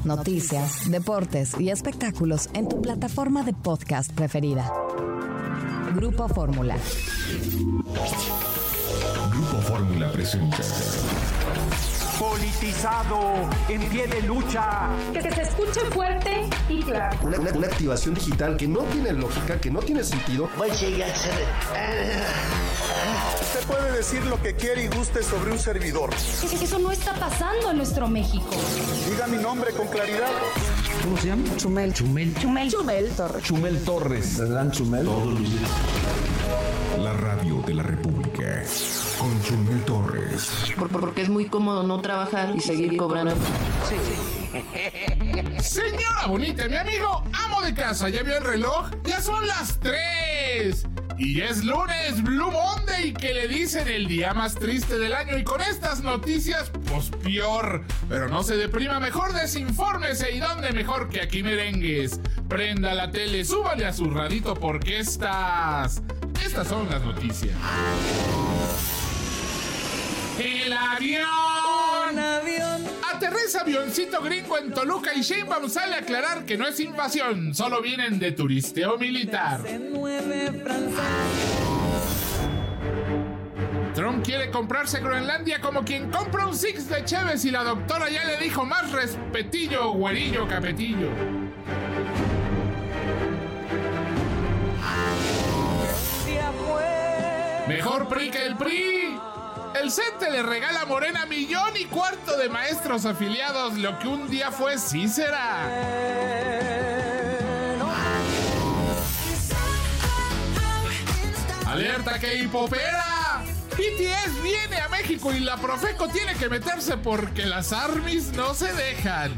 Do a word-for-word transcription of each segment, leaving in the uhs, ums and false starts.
noticias, deportes y espectáculos en tu plataforma de podcast preferida. Grupo Fórmula. Grupo Fórmula presenta. Politizado, en pie de lucha. Que se escuche fuerte y claro. Una, una, una activación digital que no tiene lógica, que no tiene sentido. Usted puede decir lo que quiere y guste sobre un servidor. Eso no está pasando en nuestro México. Diga mi nombre con claridad. ¿Cómo se llama? Chumel. Chumel. Chumel. Chumel Torres. Chumel Torres. ¿Verdad, Chumel? Todos los días. La radio de la República. Con Chumel Torres. Por, porque es muy cómodo no trabajar y seguir cobrando. Sí, sí. Señora bonita, mi amigo, amo de casa, ¿ya vio el reloj? Ya son las tres. Y ya es lunes, Blue Monday, que le dicen el día más triste del año. Y con estas noticias, pues peor. Pero no se deprima, mejor desinfórmese. ¿Y dónde mejor que aquí, merengues? Prenda la tele, súbale a su radito porque estas... Estas son las noticias. El avión. Un avión. Aterriza avioncito gringo en Toluca y Sheinbaum sale a aclarar que no es invasión, solo vienen de turisteo militar. Trump quiere comprarse Groenlandia como quien compra un six de Cheves y la doctora ya le dijo más respetillo, güerillo, capetillo. Mejor P R I que el P R I. El CENTE le regala a Morena millón y cuarto de maestros afiliados. Lo que un día fue, sí será. ¡Alerta que hipopera! B T S viene a México y la Profeco tiene que meterse porque las armies no se dejan.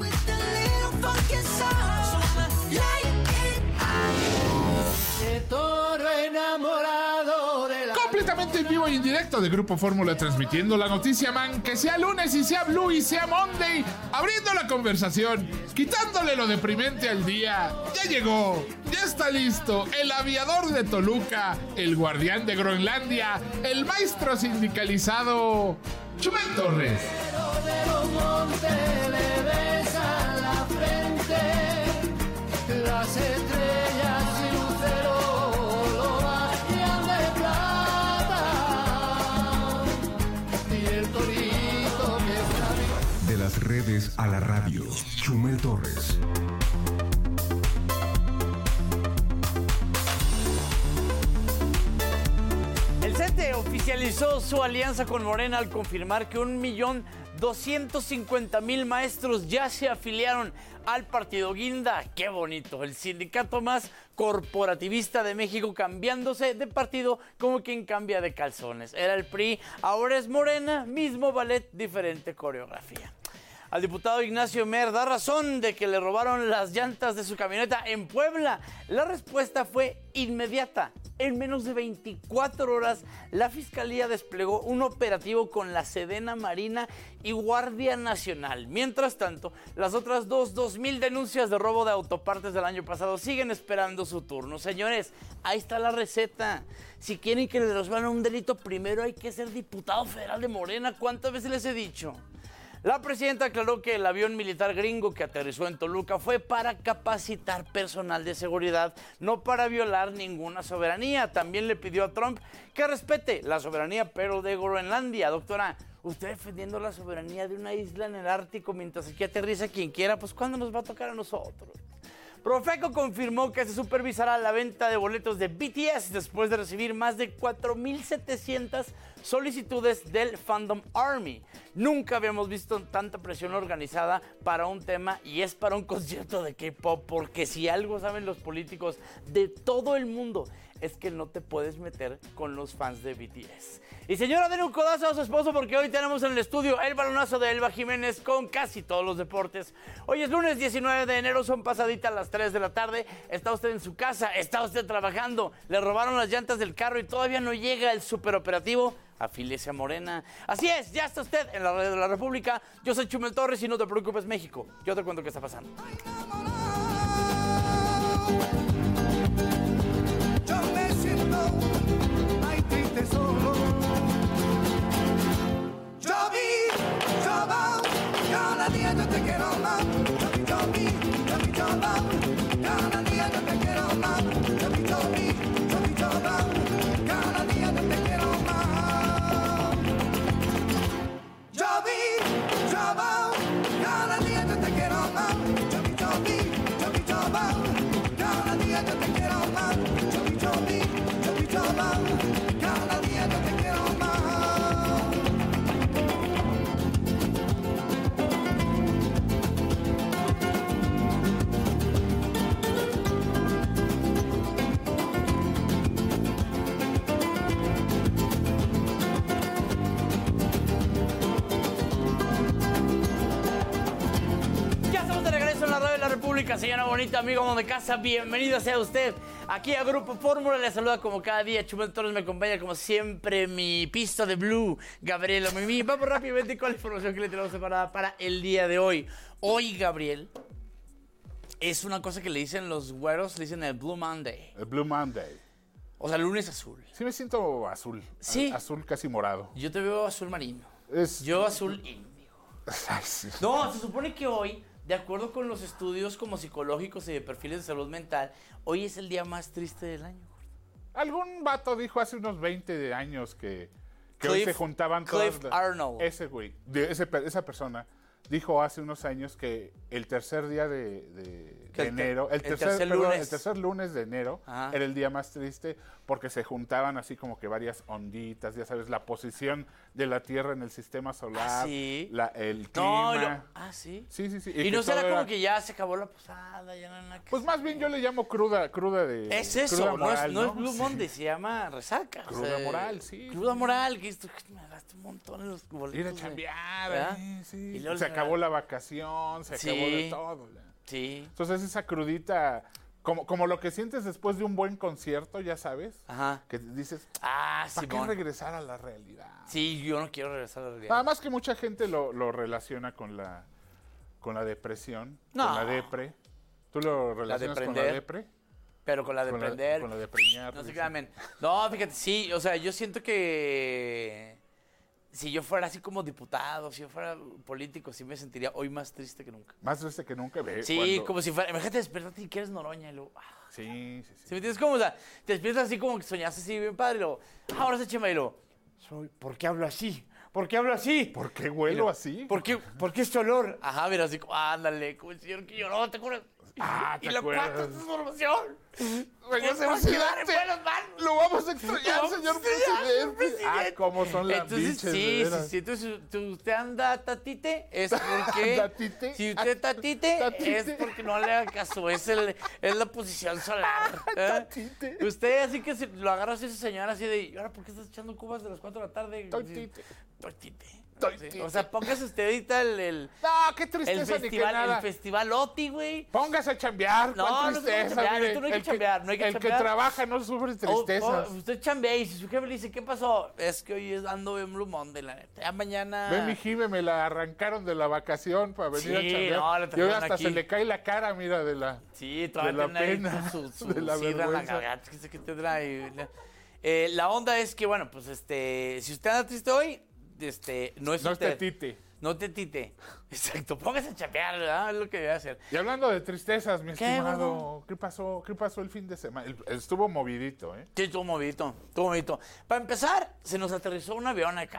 Toro enamorado de la... Completamente en vivo y en directo de Grupo Fórmula, transmitiendo la noticia, man, que sea lunes y sea Blue y sea Monday, abriendo la conversación, quitándole lo deprimente al día. Ya llegó, ya está listo, el aviador de Toluca, el guardián de Groenlandia, el maestro sindicalizado, Chumel Torres. Las estrellas y lucero lo bañan de plata y el torito que está bien. De las redes a la radio, Chumel Torres. El CENTE oficializó su alianza con Morena al confirmar que un millón doscientos cincuenta mil maestros ya se afiliaron al partido Guinda. ¡Qué bonito! El sindicato más corporativista de México cambiándose de partido como quien cambia de calzones. Era el P R I, ahora es Morena, mismo ballet, diferente coreografía. Al diputado Ignacio Mier da razón de que le robaron las llantas de su camioneta en Puebla. La respuesta fue inmediata. En menos de veinticuatro horas, la Fiscalía desplegó un operativo con la Sedena Marina y Guardia Nacional. Mientras tanto, las otras dos, dos mil denuncias de robo de autopartes del año pasado siguen esperando su turno. Señores, ahí está la receta. Si quieren que les resuelvan un delito, primero hay que ser diputado federal de Morena. ¿Cuántas veces les he dicho? La presidenta aclaró que el avión militar gringo que aterrizó en Toluca fue para capacitar personal de seguridad, no para violar ninguna soberanía. También le pidió a Trump que respete la soberanía, pero de Groenlandia. Doctora, usted defendiendo la soberanía de una isla en el Ártico mientras aquí aterriza quien quiera, pues ¿cuándo nos va a tocar a nosotros? Profeco confirmó que se supervisará la venta de boletos de B T S después de recibir más de cuatro mil setecientas solicitudes del Fandom Army. Nunca habíamos visto tanta presión organizada para un tema y es para un concierto de K-pop, porque si algo saben los políticos de todo el mundo es que no te puedes meter con los fans de B T S. Y señora, denle un codazo a su esposo porque hoy tenemos en el estudio el balonazo de Elba Jiménez con casi todos los deportes. Hoy es lunes diecinueve de enero, son pasaditas las tres de la tarde. Está usted en su casa, está usted trabajando, le robaron las llantas del carro y todavía no llega el superoperativo. Afíliese a Morena. Así es, ya está usted en la radio de la República. Yo soy Chumel Torres y no te preocupes, México. Yo te cuento qué está pasando. Yo me siento ay triste solo. Yo vi, yo voy, yo la día yo te quiero más. Yo vi, yo vi, yo vi, yo vi, cada día yo te quiero más. Yo vi, yo vi, yo vi, yo vi, cada día yo te quiero más. Yo vi, yo vi, cada día yo te quiero más. Yo vi, yo vi, yo vi, yo vi, cada día yo te quiero más. Yo vi, yo vi, yo vi, yo vi, cada día yo te quiero más. Señora bonita, amigo de casa, bienvenido sea usted aquí a Grupo Fórmula. Le saluda como cada día Chumel Torres, me acompaña como siempre mi pista de Blue, Gabriela Mimi. Vamos rápidamente con la información que le tenemos preparada para el día de hoy. Hoy, Gabriel, es una cosa que le dicen los güeros, le dicen el Blue Monday. El Blue Monday. O sea, lunes azul. Sí me siento azul. Sí. Azul casi morado. Yo te veo azul marino. Es... Yo azul índigo. No, se supone que hoy, de acuerdo con los estudios como psicológicos y de perfiles de salud mental, hoy es el día más triste del año. Algún vato dijo hace unos veinte años que, que Cliff, hoy se juntaban Cliff todas... Arnold. Ese güey, de ese, esa persona, dijo hace unos años que el tercer día de, de, de el enero, el, el tercer, tercer perdón, lunes. el tercer lunes de enero Ajá. era el día más triste porque se juntaban así como que varias onditas, ya sabes, la posición de la Tierra en el sistema solar, ¿Ah, sí? la, el No, clima. yo- ah, ¿sí? Sí, sí, sí. Y, no que será todo como era- que ya se acabó la posada, ya no hay nada que Pues más bien yo le llamo cruda, cruda de... Es cruda eso, moral, no, es, no es Blue Sí. Monday, se llama resaca. Cruda moral, sí. Cruda moral, que esto que me gasté un montón en los boletos. Ir a de- chambear, ¿verdad? ahí, sí. Y luego Se la- acabó la vacación, se Sí. acabó de todo. la- Sí. Entonces esa crudita, como, como lo que sientes después de un buen concierto, ya sabes, Ajá. que dices, Ah, ¿para qué Simón. regresar a la realidad? Sí, yo no quiero regresar a la realidad. Nada más que mucha gente lo, lo relaciona con la, con la depresión, No. con la depre. ¿Tú lo relacionas con la prender. depre? Pero con la de Con la- prender. con la de preñar, No se dice. crean, men. No, fíjate, sí, o sea, yo siento que si yo fuera así como diputado, si yo fuera político, sí me sentiría hoy más triste que nunca. Más triste que nunca ve. Sí, cuando- como si fuera, imagínate despertarte y que eres Noroña y luego, ah, Sí, sí, sí. ¿sí me entiendes? Como, o sea, te despiertas así como que soñaste así bien padre y luego, ah, ahora se chema y luego, soy, ¿por qué hablo así? ¿Por qué hablo así? ¿Por qué Y huelo luego, así? ¿Por qué, ¿Por qué este olor? Ajá, mira, así como, ándale, como el señor que lloró, ¿te acuerdas? Ah, y ¿te la acuerdas? cuarta transformación. Señor Se va a quedar en presidente, buenas manos. Lo vamos a extrañar, Lo vamos a señor extrañar, señor presidente. presidente. Ah, cómo son las Entonces, biches, sí, de sí, veras. sí. Entonces, si usted anda tatite, es porque... ¿Tatite? Si usted tatite, Tatite. es porque no le haga caso. Es, el, es la posición solar. ¿eh? Tatite. Usted así que se, lo agarra así esa señora así de... ¿Y ahora por qué estás echando cubas de las cuatro de la tarde? Tatite. Tatite. Tatite. Sí, o sea, póngase usted ahorita el... el No, qué el tristeza ni que festival, nada. el festival Oti, güey. Póngase a chambear, No, cuál no se tristeza, puede chambear, mire. esto no hay que el chambear, no hay que El chambear. que trabaja no sufre Oh, tristezas. oh, usted chambea y si su jefe le dice, ¿qué pasó? Es que hoy es- ando en Blue Monday, la neta. Ya mañana... Ve mi jibe, me la arrancaron de la vacación para venir Sí, a chambear. no, la y hoy trajeron hasta aquí. se le cae la cara, mira, de la... Sí, todavía de la tiene ahí pena, su, su de la sidra en la vergüenza. garganta, que sé qué tendrá ahí. Eh, la onda es que, bueno, pues este, si usted anda triste hoy, este, no es No usted. te tite. No te tite. Exacto, póngase a chapear, ¿verdad? Es lo que debe hacer. Y hablando de tristezas, mi ¿Qué, estimado, gordo? ¿qué pasó? ¿Qué pasó el fin de semana? El- estuvo movidito, ¿eh? Sí, estuvo movidito, estuvo movidito. Para empezar, se nos aterrizó un avión acá.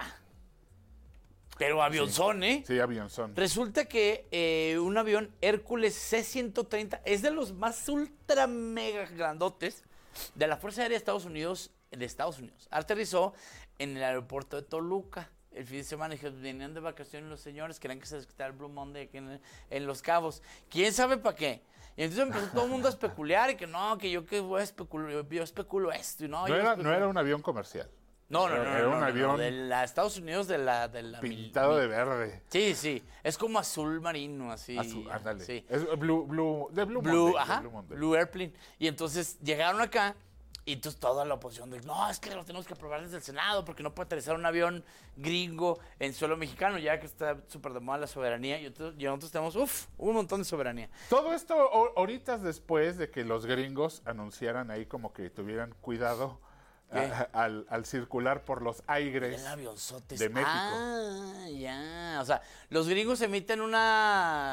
Pero avionzón, ¿eh? Sí, avionzón. Resulta que eh, un avión Hércules C ciento treinta es de los más ultra mega grandotes de la Fuerza Aérea de Estados Unidos, de Estados Unidos. Aterrizó en el aeropuerto de Toluca el fin de semana. Dije, venían de vacaciones los señores, querían que se les quitara el Blue Monday aquí en, en Los Cabos. ¿Quién sabe para qué? Y entonces empezó todo el mundo a especular y que no, que yo que voy a especular, yo, yo especulo esto y no. No yo era, especulo- no era un avión comercial. No, no, no, era- no, era no, un no, avión no, de la Estados Unidos de la, de la mil- pintado mil- de verde. Sí, sí, es como azul marino, así. Azul, ándale. Sí. Es blue, blue, de Blue, Blue, Monday, de ajá, Blue Monday. Blue Airplane. Y entonces llegaron acá y entonces toda la oposición de, no, es que lo tenemos que aprobar desde el Senado porque no puede aterrizar un avión gringo en suelo mexicano, ya que está súper de moda la soberanía. Y, entonces, y nosotros tenemos, uff, un montón de soberanía. Todo esto ho- horitas después de que los gringos anunciaran ahí como que tuvieran cuidado ¿Qué? a- al, al circular por los aires El avionzote. de México. Ah, ya. O sea, los gringos emiten una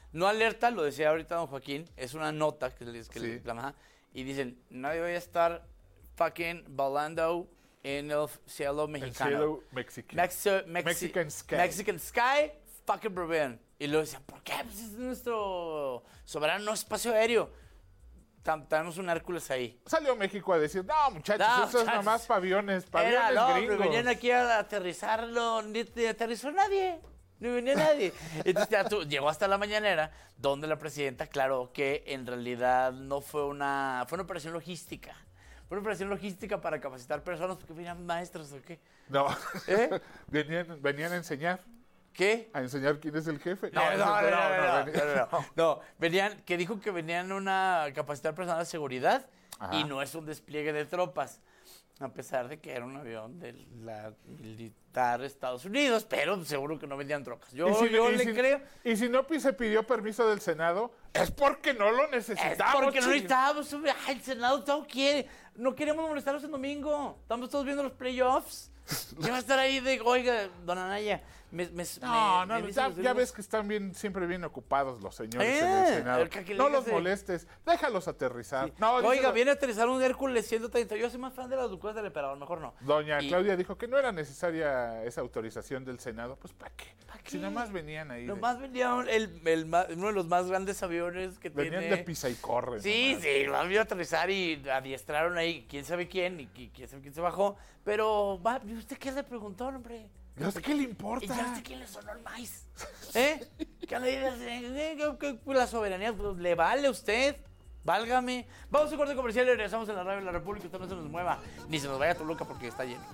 No alerta, lo decía ahorita don Joaquín, es una nota que les que Sí. le reclama, y dicen, nadie vaya a estar fucking volando en el cielo El mexicano. cielo mexicano. Mexi- Mexi- Mexican Sky. Mexican Sky, fucking preven. Y luego decían, ¿por qué? Pues es nuestro soberano espacio aéreo. Tam- Tenemos un Hércules ahí. Salió México a decir, no, muchachos, No, eso es muchachos. nomás paviones, paviones Era, no, gringos. pero venían aquí a aterrizarlo, ni te aterrizó nadie. No venía nadie. Entonces ya tú, llegó hasta la mañanera, donde la presidenta aclaró que en realidad no fue una, fue una operación logística. Fue una operación logística para capacitar personas porque venían maestros o qué. No, ¿Eh? venían, venían a enseñar, ¿Qué? a enseñar quién es el jefe. No, no, no, no, no, no, venía- no, no, no. No, venían, que dijo que venían una capacitar personal de seguridad Ajá. y no es un despliegue de tropas. A pesar de que era un avión de la militar de Estados Unidos, pero seguro que no vendían tropas. Yo, Y si- yo y le si- creo. Y si no pi- se pidió permiso del Senado, es porque no lo Es necesitamos. porque no ching- necesitábamos. Ay, el Senado todo quiere. No queremos molestarlos en domingo. Estamos todos viendo los playoffs. ¿Qué va a estar ahí de, oiga, don Anaya? Me, me, No, me- no, me ya, dicen los ya gringos? ves que están bien, siempre bien ocupados los señores Eh, en el Senado. el que- que le No los dice- molestes, déjalos aterrizar. Sí. No, Oiga, díselo- viene a aterrizar un Hércules ciento treinta. Yo soy más fan de las locuras del emperador, mejor no. Doña Y- Claudia dijo que no era necesaria esa autorización del Senado. Pues ¿para qué? ¿Pa' qué? Si nada más venían ahí. de- Nomás venía un- el, el ma- uno de los más grandes aviones que venían tiene. de pisa y corre. Sí, nomás. sí, lo vio a aterrizar y adiestraron ahí, quién sabe quién y qui- quién sabe quién se bajó. Pero, va, ¿y usted qué le preguntó, hombre? ¿Y a usted qué le ¿Y importa? ya usted quién le sonó el maíz? ¿Eh? ¿Qué le dice? ¿Qué- qué- La soberanía pues, le vale a usted. Válgame. Vamos a un corte comercial y regresamos en la radio de la República. Usted no se nos mueva, ni se nos vaya a Toluca porque está lleno.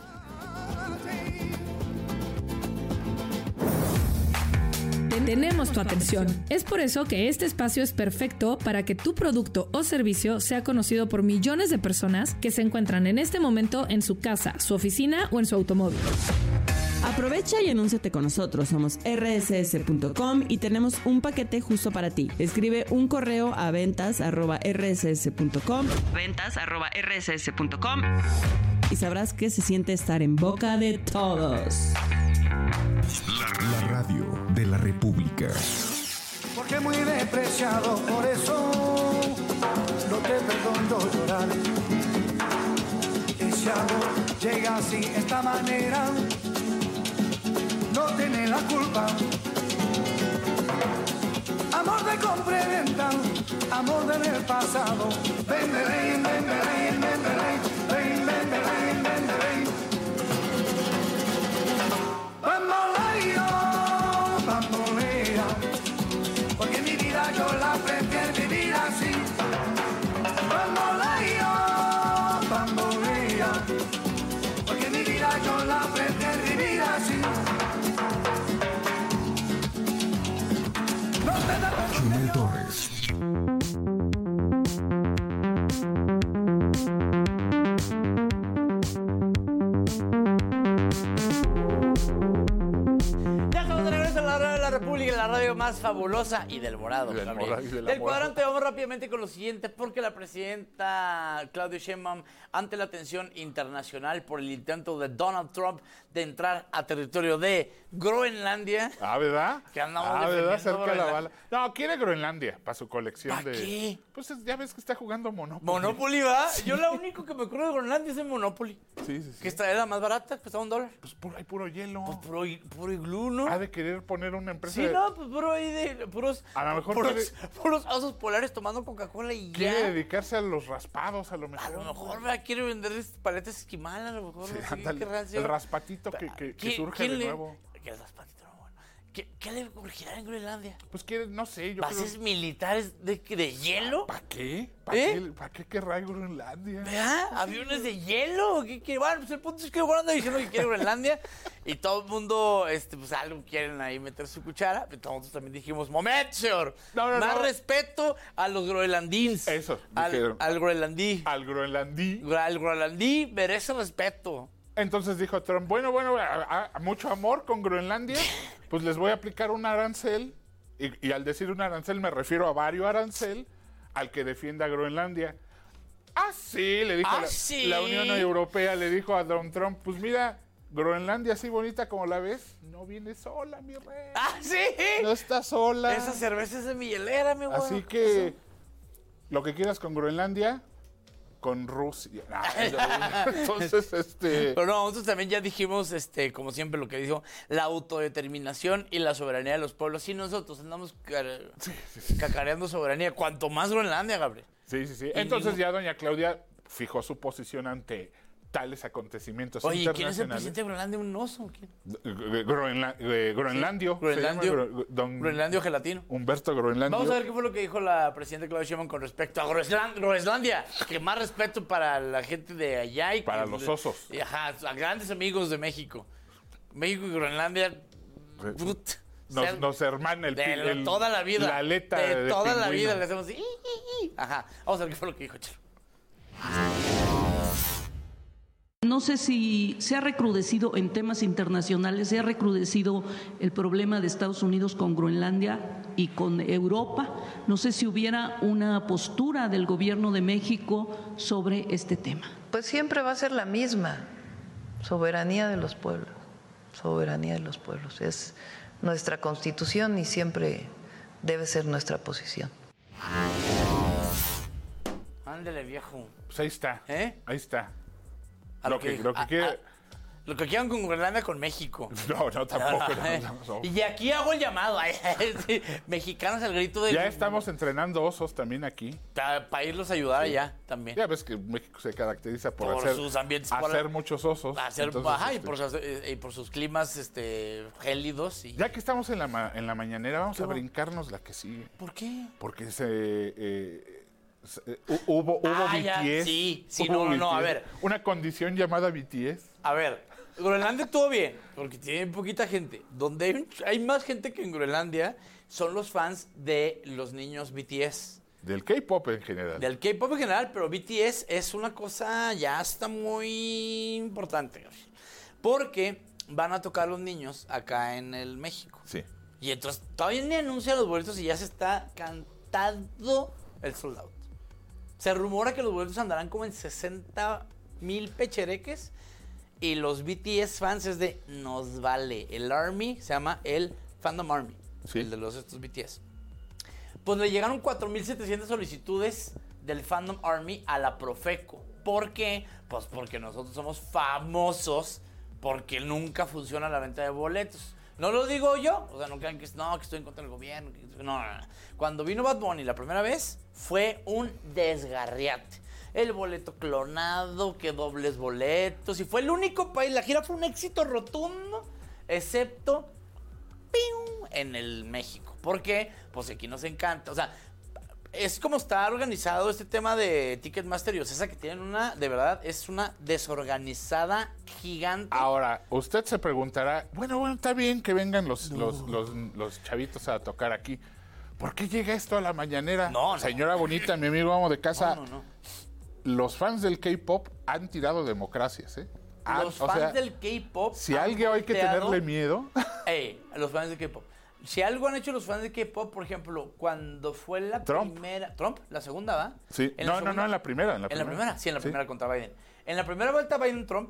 Tenemos tu atención. Es por eso que este espacio es perfecto para que tu producto o servicio sea conocido por millones de personas que se encuentran en este momento en su casa, su oficina o en su automóvil. Aprovecha y anúnciate con nosotros. Somos erre ese ese punto com y tenemos un paquete justo para ti. Escribe un correo a ventas arroba erre ese ese punto com ventas arroba erre ese ese punto com y sabrás qué se siente estar en boca de todos. La radio de la República. Porque muy despreciado, por eso no te perdono llorar. Ese amor llega así, esta manera, no tiene la culpa. Amor de compra y venta, amor del pasado. Ven, ven, ven, ven, ven, ven, ven, ven, ven, ven, ven, ven, ven. Bamboleo, bambolea, porque mi vida yo la prefiero vivir así. Bamboleo, bambolea, porque mi vida yo la prefiero vivir así. No te da Chumel Torres. Ya estamos de regreso en la radio de la República, la radio más fabulosa y del morado. Del también. morado y de la Del morada. cuadrante vamos rápidamente con lo siguiente, porque la presidenta Claudia Sheinbaum, ante la atención internacional por el intento de Donald Trump de entrar a territorio de Groenlandia. Ah, ¿verdad? Que andamos ah, ¿verdad? defendiendo Cerca la Groenlandia. bala. No, quiere Groenlandia para su colección ¿Pa' de... qué? Pues es- ya ves que está jugando Monopoly. Monopoly, ¿va? Yo lo único que me acuerdo de Groenlandia es el Monopoly. Sí, sí, sí. Que esta era más barata, costaba un dólar. Pues puro, hay puro hielo. Pues puro, puro iglú, ¿no? Ha de querer poner una empresa Sí, de... no, pues puro ahí de puros, A lo mejor puros, todavía- puros osos polares tomando Coca-Cola y Quiere ya. dedicarse a los raspados, a lo mejor. A lo mejor ¿verdad? Quiere vender este paletas esquimal, a lo mejor. Sí, no sé ándale, qué racio. el raspatito que, que, que ¿Quién- surge quién de le- nuevo. ¿Qué es raspatito? No, bueno. ¿Qué, ¿Qué le urgirá en Groenlandia? Pues quiere, no sé, yo ¿Bases creo... militares de, de hielo? ¿Para qué? ¿Para ¿Eh? qué, ¿para qué querrá Groenlandia? ¿Verdad? ¿Aviones de hielo? ¿Qué quiere? Bueno, pues el punto es que Groenlandia diciendo que quiere Groenlandia y todo el mundo, este, pues algo quieren ahí meter su cuchara. Pero nosotros también dijimos, ¡moment, señor! No, no, Más no. respeto a los groenlandins. Eso, Al, dijeron. al groenlandí. Al groenlandí. Al groenlandí merece respeto. Entonces dijo Trump, bueno, bueno, a, a- mucho amor con Groenlandia, pues les voy a aplicar un arancel, y, y al decir un arancel me refiero a varios arancel, al que defienda Groenlandia. Ah, sí, le dijo Ah, la, sí. la Unión Europea, le dijo a Donald Trump, pues mira, Groenlandia, así bonita como la ves, no viene sola, mi rey. ¡Ah, sí! No está sola. Esa cerveza es de mi hielera, mi güey. Así que lo que quieras con Groenlandia, con Rusia. No, entonces, este... Pero no, nosotros también ya dijimos, este, como siempre, lo que dijo, la autodeterminación y la soberanía de los pueblos. Y nosotros andamos car- sí, sí, sí. cacareando soberanía. Cuanto más Groenlandia, Gabriel. Sí, sí, sí. Y Entonces ningún- ya doña Claudia fijó su posición ante tales acontecimientos Oye, ¿quién es el internacionales. presidente de Groenlandia? ¿Un oso? ¿Quién? Groenla- eh, Groenlandio. Sí, Groenlandio. se llama Gro- don Groenlandio gelatino. Humberto Groenlandio. Vamos a ver qué fue lo que dijo la presidenta Claudia Sheinbaum con respecto a Groenland- Groenlandia. Que más respeto para la gente de allá y Para que- los osos. y, ajá, a grandes amigos de México. México y Groenlandia. Put, Nos, ser- nos hermana el, de pin- el- toda la vida. La aleta de, de toda la pingüino. vida le hacemos así. "I, i, i". Ajá. Vamos a ver qué fue lo que dijo Chelo. No sé si se ha recrudecido en temas internacionales, se ha recrudecido el problema de Estados Unidos con Groenlandia y con Europa. No sé si hubiera una postura del gobierno de México sobre este tema. Pues siempre va a ser la misma, soberanía de los pueblos, soberanía de los pueblos. Es nuestra Constitución y siempre debe ser nuestra posición. Ándale, viejo. Pues ahí está. ¿Eh? Ahí está. A Lo que, lo que a- quiere... a- lo que quieran con Groenlandia con México. No, no, tampoco. No, no, no, no, no. Y aquí hago el llamado. ay, sí, mexicanos al grito de. Ya estamos entrenando osos también aquí. Para irlos a ayudar allá también. Ya ves que México se caracteriza por, Por hacer, sus ambientes, hacer por- muchos osos. Hacer, Entonces, ajá, y, este, por sus, eh, y por sus climas este, gélidos. Y... Ya que estamos en la, ma- en la mañanera, vamos ¿Qué a va? brincarnos la que sigue. ¿Por qué? Porque se, eh, se- eh, hu- hubo, hubo Ah, ya, B T S. sí, sí, hubo no, no, no, a B T S, ver. Una condición llamada B T S. A ver, Groenlandia estuvo bien, porque tiene poquita gente. Donde hay, un- hay más gente que en Groenlandia son los fans de los niños B T S. Del K-pop en general. Del K-pop en general, pero B T S es una cosa ya está muy importante. Gabriel. Porque van a tocar los niños acá en el México. Sí. Y entonces todavía ni anuncian los boletos y ya se está cantando el sold out. Se rumora que los boletos andarán como en sesenta mil pechereques. Y los B T S fans es de nos vale. El Army se llama el Fandom Army. Sí. El de los estos B T S. Pues le llegaron cuatro mil setecientas solicitudes del Fandom Army a la Profeco. ¿Por qué? Pues porque nosotros somos famosos porque nunca funciona la venta de boletos. No lo digo yo, o sea, no crean que, no, que estoy en contra del gobierno. Que, no, no, no. Cuando vino Bad Bunny la primera vez, fue un desgarriate. El boleto clonado, que dobles boletos. Y fue el único país, la gira fue un éxito rotundo, excepto ¡pium! En el México. ¿Por qué? Pues aquí nos encanta. O sea, es como está organizado este tema de Ticketmaster y Ocesa, que tienen una, de verdad, es una desorganizada gigante. Ahora, usted se preguntará, bueno, bueno, está bien que vengan los, los, los, los chavitos a tocar aquí. ¿Por qué llega esto a la mañanera? No, no. Señora bonita, mi amigo amo de casa. No, no, no. Los fans del K-pop han tirado democracias, ¿eh? Han- Los o fans sea, del K-pop. Si han a alguien hay que volteado- tenerle miedo. Ey, a los fans de K-pop. Si algo han hecho los fans de K-pop, por ejemplo, cuando fue la Trump. primera. Trump, la segunda, ¿va? Sí. En No, la no, segunda- no, en la primera. En la En la primera, primera, sí, en la Sí. primera contra Biden. En la primera vuelta Biden-Trump,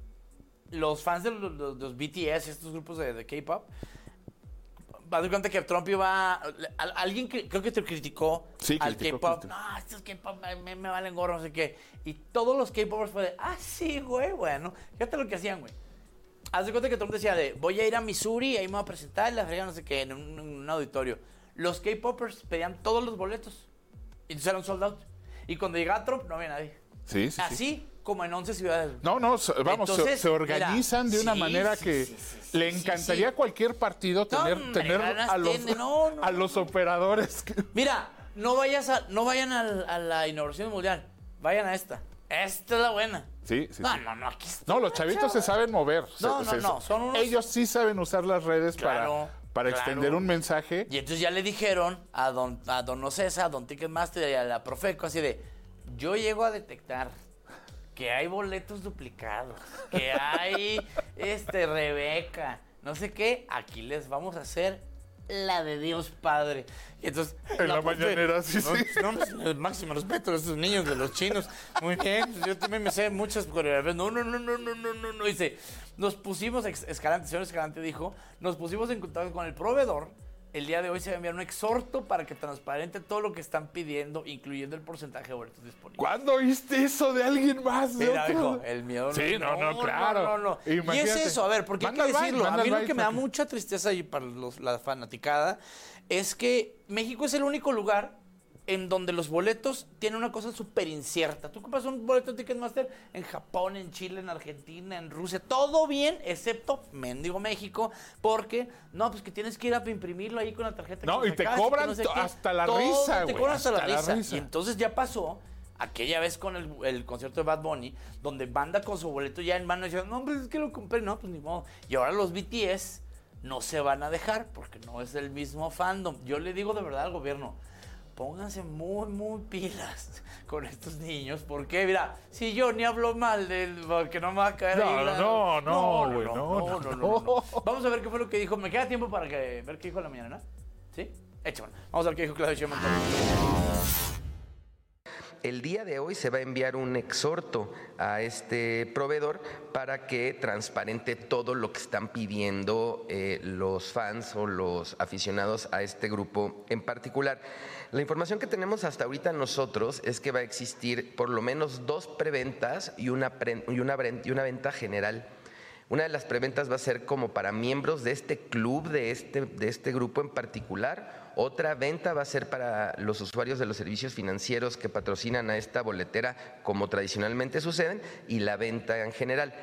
los fans de los, los- los B T S, estos grupos de, de K-pop, va a dar cuenta que Trump iba... a- alguien que creo que te criticó Sí, al criticó, K-pop. criticó. No, estos K-pop me, me valen gorro, no sé qué. Y todos los K-popers fue de, ah, sí, güey, bueno. Fíjate lo que hacían, güey. Haz de cuenta que Trump decía de, voy a ir a Missouri, ahí me voy a presentar, y la frega no sé qué, en un, en un auditorio. Los K-popers pedían todos los boletos. Y entonces eran sold out. Y cuando llegaba Trump, no había nadie. Sí, sí, Así sí. como en once ciudades. No, no, so- vamos, se- Entonces, se, organizan mira, de una sí, manera sí, que sí, sí, sí, le sí, encantaría sí. a cualquier partido tener, No, tener hombre, ganas a, los, tiene, no, no, a los operadores. que- Mira, no vayas a, no vayan al- a, la inauguración mundial. Vayan a esta. Esta es la buena. Sí, sí, No, sí. no, no, aquí está. No, los chavitos se saben mover. No, Se- no, se- no, son unos- Ellos sí saben usar las redes Claro, para, para claro. extender un mensaje. Y entonces ya le dijeron a don, a don Ocesa, a don Ticketmaster y a la Profeco, así de, yo llego a detectar que hay boletos duplicados, que hay, este, Rebeca, no sé qué, aquí les vamos a hacer la de Dios Padre. Y entonces, en la, la mañanera, profe, sí, no, sí. No, no, el máximo respeto a estos niños de los chinos. Muy bien, yo también me sé muchas coreografías. No, no, no, no, no, no, no, no. Dice, nos pusimos, Escalante, el señor Escalante dijo, nos pusimos en contacto con el proveedor. El día de hoy se va a enviar un exhorto para que transparente todo lo que están pidiendo, incluyendo el porcentaje de boletos disponibles. ¿Cuándo oíste eso de alguien más? Mira, hijo, el miedo. Sí, no, no, no claro. No, no, no. Y es eso, a ver, porque hay que decirlo. A mí lo que me da mucha tristeza y para los, la fanaticada es que México es el único lugar en donde los boletos tienen una cosa súper incierta. Tú compras un boleto en Ticketmaster en Japón, en Chile, en Argentina, en Rusia, todo bien, excepto mendigo México, porque, no, pues que tienes que ir a imprimirlo ahí con la tarjeta. No, y te cobran no sé hasta la risa, güey. Te cobran hasta, hasta la, risa. la risa. Y entonces ya pasó aquella vez con el, el concierto de Bad Bunny, donde banda con su boleto ya en mano decía, no, pues es que lo compré, no, pues ni modo. Y ahora los B T S no se van a dejar porque no es el mismo fandom. Yo le digo de verdad al gobierno, pónganse muy, muy pilas con estos niños, porque mira, si yo ni hablo mal del porque no me va a caer no, ahí la... no, no, no, güey, no, no, no, no, no, no, no. Vamos a ver qué fue lo que dijo. Me queda tiempo para que ver qué dijo la mañana, ¿no? ¿Sí? Échame. Vamos a ver qué dijo Claudio Sheinbaum. El día de hoy se va a enviar un exhorto a este proveedor para que transparente todo lo que están pidiendo eh, los fans o los aficionados a este grupo en particular. La información que tenemos hasta ahorita nosotros es que va a existir por lo menos dos preventas y una, pre, y una, y una venta general. Una de las preventas va a ser como para miembros de este club, de este, de este grupo en particular. Otra venta va a ser para los usuarios de los servicios financieros que patrocinan a esta boletera, como tradicionalmente suceden, y la venta en general.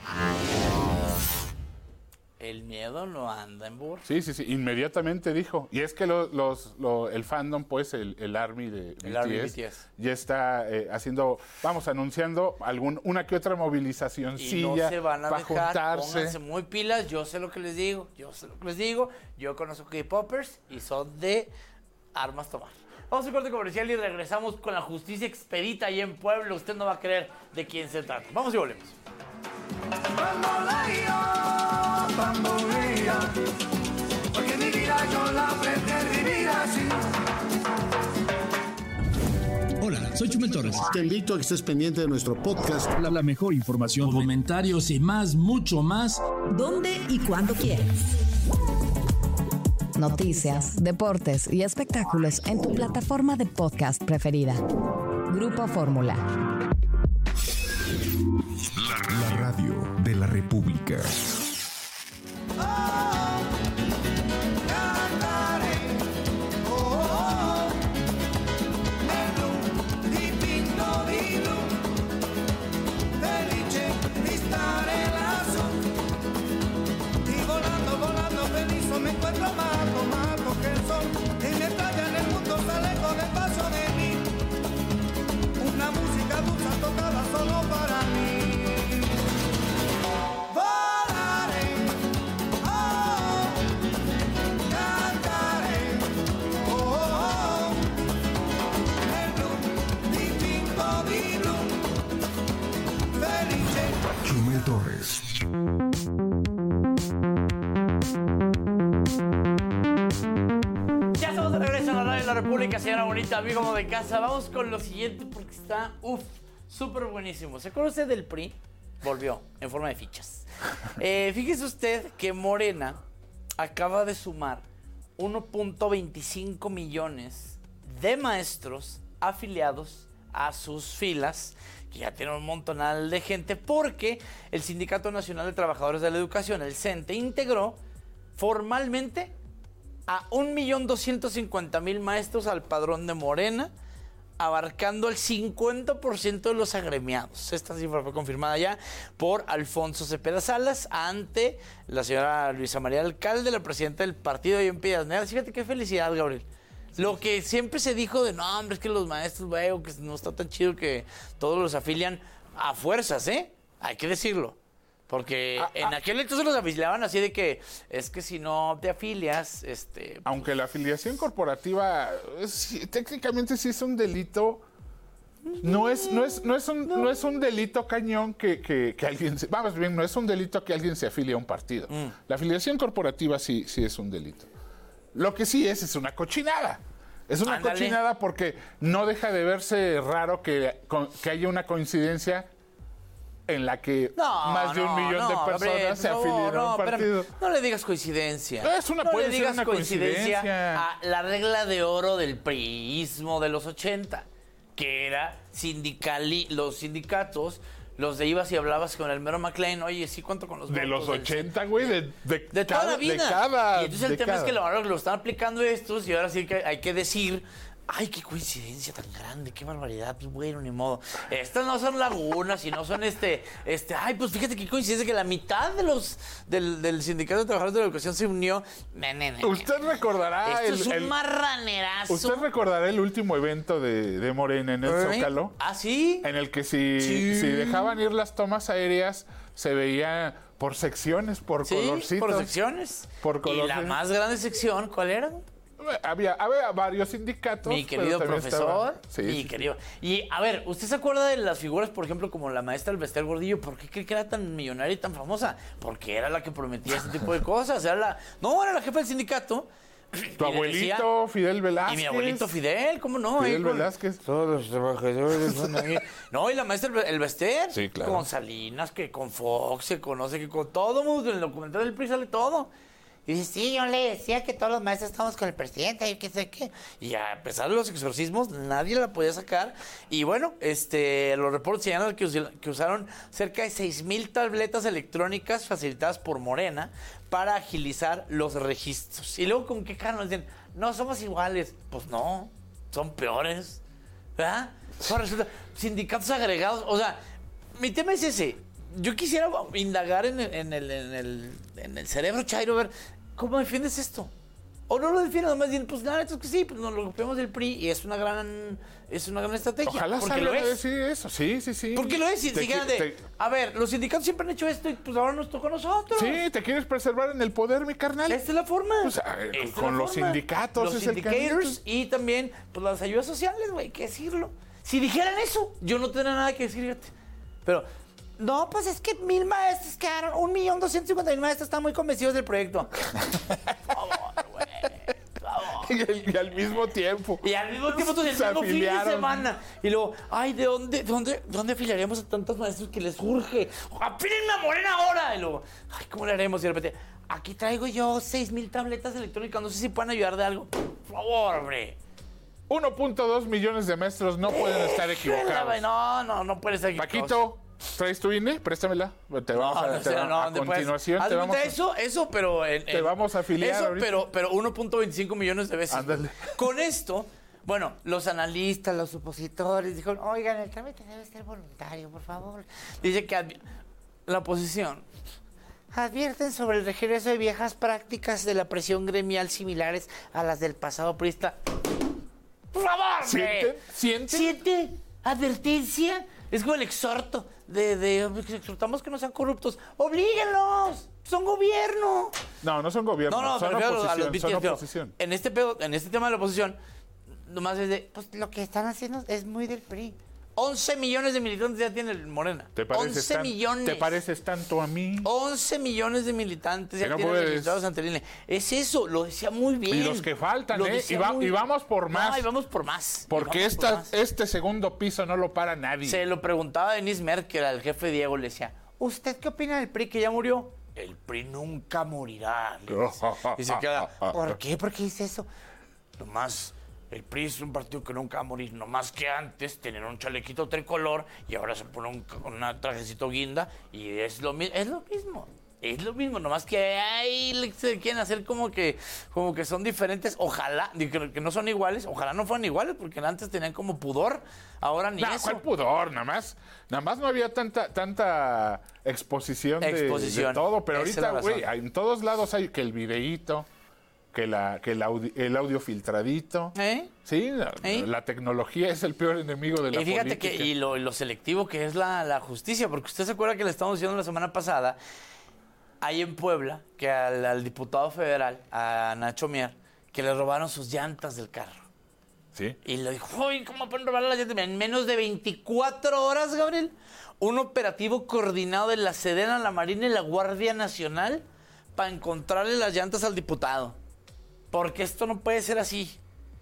El miedo no anda en burro. Sí, sí, sí, inmediatamente dijo. Y es que los, los, lo, el fandom, pues, el, el ARMY de el B T S, Army B T S ya está eh, haciendo, vamos, anunciando algún, una que otra movilizacioncilla. Y no se van a para dejar, juntarse. Pónganse muy pilas, yo sé lo que les digo, yo sé lo que les digo. Yo conozco K-Poppers y son de armas tomar. Vamos a un corte comercial y regresamos con la justicia expedita ahí en Puebla. Usted no va a creer de quién se trata. Vamos y volvemos. Bambolea, bambolea, porque mi vida yo la aprendí vivir así. Hola, soy Chumel Torres. Te invito a que estés pendiente de nuestro podcast. La, la mejor información, comentarios y más, mucho más. ¿Dónde y cuándo quieras? Noticias, deportes y espectáculos en tu plataforma de podcast preferida. Grupo Fórmula. La radio de la República. Me encuentro más, más que el sol y me trae en el mundo, sale con el paso de mí. Una música dulce tocada solo para mí. Volaré, oh, cantaré, oh, oh, el blues, distinto di blues, felice. Chumel Torres. La República, señora bonita, amigo de casa. Vamos con lo siguiente porque está, uff, súper buenísimo. ¿Se acuerda usted del P R I? Volvió en forma de fichas. Eh, fíjese usted que Morena acaba de sumar uno punto veinticinco millones de maestros afiliados a sus filas, que ya tiene un montonal de gente, porque el Sindicato Nacional de Trabajadores de la Educación, el CENTE, integró formalmente a un millón doscientos cincuenta mil maestros al padrón de Morena, abarcando el cincuenta por ciento de los agremiados. Esta cifra fue confirmada ya por Alfonso Cepeda Salas ante la señora Luisa María Alcalde, la presidenta del partido, y en Piedras Negras. Fíjate qué felicidad, Gabriel. Sí. Lo que siempre se dijo de, no, hombre, es que los maestros, veo que no está tan chido que todos los afilian a fuerzas, ¿eh? Hay que decirlo. Porque ah, en ah, aquel entonces los afiliaban así de que es que si no te afilias, este... Aunque la afiliación corporativa es, técnicamente sí es un delito, no es, no es, no es, un, no. No es un delito cañón que, que, que alguien... Se, vamos bien, no es un delito que alguien se afilie a un partido. Mm. La afiliación corporativa sí, sí es un delito. Lo que sí es, es una cochinada. Es una Ándale. cochinada porque no deja de verse raro que, que haya una coincidencia en la que No, más de un no, millón no, de personas hombre, se no, afilian a no, un partido. espérame, no le digas coincidencia. Es una- no puede le ser digas una coincidencia. a la regla de oro del priismo de los ochenta, que era sindicali los sindicatos, los de ibas y hablabas con el mero McLean, oye, sí cuento con los De votos los del- ochenta, güey, de, de, de toda cada, la vida. de cada y entonces el tema es década. que lo, ahora lo están aplicando estos y ahora sí que hay que decir, ay, qué coincidencia tan grande, qué barbaridad, pues bueno, ni modo. Estas no son lagunas y no son este, este, ay, pues fíjate qué coincidencia que la mitad de los del, del sindicato de trabajadores de la educación se unió. Ne, ne, ne, ne. Usted recordará Esto el, es un el- marranerazo. Usted recordará el último evento de, de Morena en el ¿Eh? Zócalo. ¿Ah, sí? En el que si, Sí. si dejaban ir las tomas aéreas, se veía por secciones, por Sí, colorcitos. por secciones. Por Y color. la más grande sección, ¿cuál era? Había, había varios sindicatos. Mi pero querido también profesor, estaba- Sí, mi sí, sí. querido. Y a ver, ¿usted se acuerda de las figuras, por ejemplo, como la maestra Elvester Gordillo? ¿Por qué cree que era tan millonaria y tan famosa? Porque era la que prometía ese tipo de cosas. Era la, no, era la jefa del sindicato. Tu Y le abuelito, Fidel Velázquez. Y mi abuelito Fidel, ¿cómo no? Fidel Ahí con- Velázquez. Todos los trabajadores van ahí. No, y la maestra El- Elvester. Sí, claro. Con Salinas, que con Fox, se conoce que con todo mundo. En el documental del P R I sale todo. Y dice, sí, yo le decía que todos los maestros estamos con el presidente y qué sé qué. Y a pesar de los exorcismos, nadie la podía sacar. Y bueno, este, los reportes señalan que, us- que usaron cerca de seis mil tabletas electrónicas facilitadas por Morena para agilizar los registros. Y luego, ¿con qué cara nos dicen? No, somos iguales. Pues no, son peores. ¿Verdad? Ahora resulta, sindicatos agregados. O sea, mi tema es ese. Yo quisiera indagar en el, en el, en el, en el cerebro, Chairo, ver cómo defiendes esto. O no lo defiendes, nomás dicen, pues nada, esto es que sí, pues nos lo copiamos del P R I y es una gran, es una gran estrategia. Ojalá porque salgan lo a es. decir eso. Sí, sí, sí. Porque lo es. Si Te dijeran qui- de, te- a ver, los sindicatos siempre han hecho esto y pues ahora nos toca a nosotros. Sí, te quieres preservar en el poder, mi carnal. Esta es la forma. Pues, a ver, Esta es con la los forma. sindicatos Los es el indicators camino. y también pues las ayudas sociales, güey, hay que decirlo. Si dijeran eso, yo no tendría nada que decir, fíjate. Pero, no, pues es que mil maestros quedaron, un millón doscientos cincuenta mil maestros están muy convencidos del proyecto. Y al, y al mismo tiempo. Y al mismo tiempo, entonces, Se el mismo fin de afiliaron. semana. Y luego, ay, ¿de dónde, dónde, dónde afiliaríamos a tantos maestros que les surge? ¡Afílenme a Morena ahora! Y luego, ay, ¿cómo le haremos? Y de repente, aquí traigo yo seis mil tabletas electrónicas, no sé si pueden ayudar de algo. Por favor, hombre. uno punto dos millones de maestros no pueden estar equivocados. No, no, no puede estar equivocado. Paquito, ¿traes tu I N E? Préstamela. Te vamos No, a, no, te o sea, va- no, a ¿dónde puedes? continuación. Haz Te de vamos cuenta a- eso, eso, pero... en- Te en- vamos a afiliar Eso, ahorita. pero, pero uno punto veinticinco millones de veces. Ándale. Con esto, bueno, los analistas, los opositores dijeron, oigan, el trámite debe ser voluntario, por favor. Dice que advi- la oposición advierten sobre el regreso de viejas prácticas de la presión gremial similares a las del pasado priista. ¡Por favor, hombre! ¿Sienten? ¿Sienten? ¿Siente advertencia? Es como el exhorto de, de que exhortamos que no sean corruptos. ¡Oblíguenlos! ¡Son gobierno! No, no son gobiernos. No, no, son me refiero a los oposición. B T S, Son pero oposición. En este pedo, en este tema de la oposición, nomás es de, pues lo que están haciendo es muy del P R I. once millones de militantes ya tiene el Morena. ¿Te pareces, once tan- millones. ¿Te pareces tanto a mí? once millones de militantes Que ya no tienen puedes. registrados ante el I N E. Es eso, lo decía muy bien. Y los que faltan, Lo ¿eh? decía Y, va- muy- y vamos por más. No, y vamos por más. Y Porque vamos por esta, más. este segundo piso no lo para nadie. Se lo preguntaba a Denise Merkel, al jefe Diego, le decía, ¿usted qué opina del P R I que ya murió? El P R I nunca morirá. le dice. Y se queda, ¿por qué? ¿Por qué dice eso? Nomás, el P R I es un partido que nunca va a morir. Nomás que antes tenían un chalequito tricolor y ahora se pone un, un trajecito guinda y es lo, mi- es lo mismo. Es lo mismo, nomás que ahí le- se quieren hacer como que, como que son diferentes. Ojalá, digo, que, que no son iguales, ojalá no fueran iguales, porque antes tenían como pudor, ahora ni No, eso. ¿cuál pudor? Nada más, nada más no había tanta, tanta exposición, de- Exposición. De, todo, pero Esa es la ahorita, razón. güey, hay- en todos lados hay que el videíto, que, la, que el, audio, el audio filtradito. ¿Eh? Sí, la, ¿Eh? la tecnología es el peor enemigo de la Y fíjate política. que, y lo, y lo selectivo que es la, la justicia, porque usted se acuerda que le estamos diciendo la semana pasada, ahí en Puebla, que al, al diputado federal, a Nacho Mier, que le robaron sus llantas del carro. Sí. Y le dijo, uy, ¿cómo pueden robar las llantas? En menos de veinticuatro horas, Gabriel, un operativo coordinado de la Sedena, la Marina y la Guardia Nacional para encontrarle las llantas al diputado. porque esto no puede ser así.